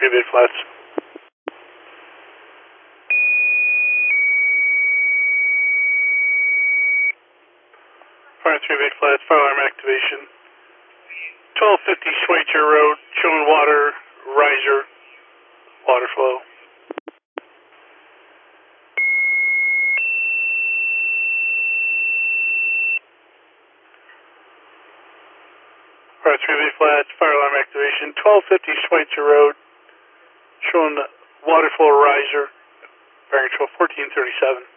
3 Big Flats. Fire 3 Big Flats, fire alarm activation. 1250 Schweitzer Road, showing water, riser, water flow. Fire 3 Big Flats, fire alarm activation. 1250 Schweitzer Road, showing water flow riser, bearing control 1437.